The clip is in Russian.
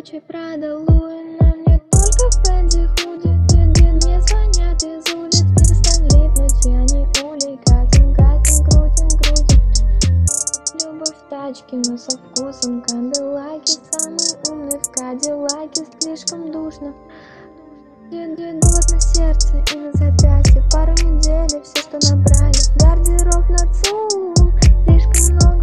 Гуччи, Прада, Луи, на мне только Фэнди худи. Мне звонят из улиц, перестань липнуть, я не улей. Катим, крутим. Любовь в тачке, но со вкусом канделаки. Самый умный в кадиллаке, слишком душно. Голод на сердце и на запястье. Пару недель и все, что набрали. Гардероб на ЦУМ, слишком много.